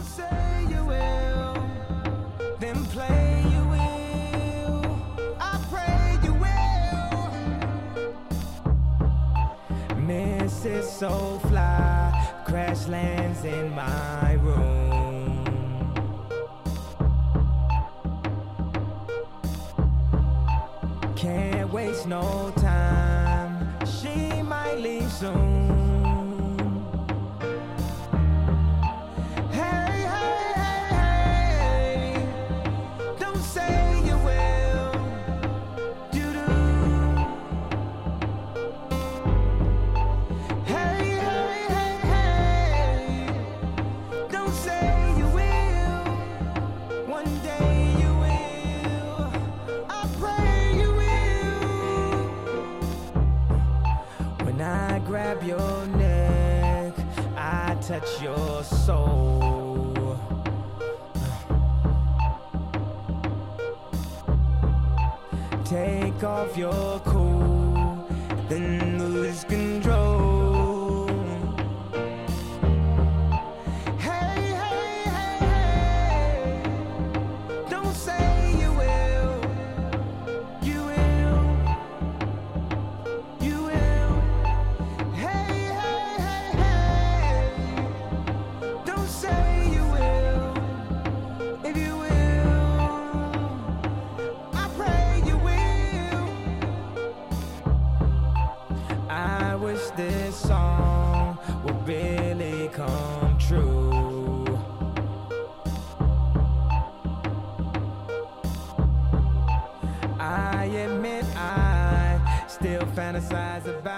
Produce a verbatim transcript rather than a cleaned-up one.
say you will, then play you will. I pray you will. Missus Soulfly crash lands in my room. Can't waste no time, she might leave soon. Hey, hey, hey, hey, don't say you will. Do-do. Hey, hey, hey, hey, don't say you will. One day you will. I pray you will. When I grab your neck, I touch your soul. Take off your coat, then lose control. Hey, hey, hey, hey, don't say you will. You will. You will. Hey, hey, hey, hey, don't say you will. If you will, I pray you will. I wish this song would really come true. I admit I still fantasize about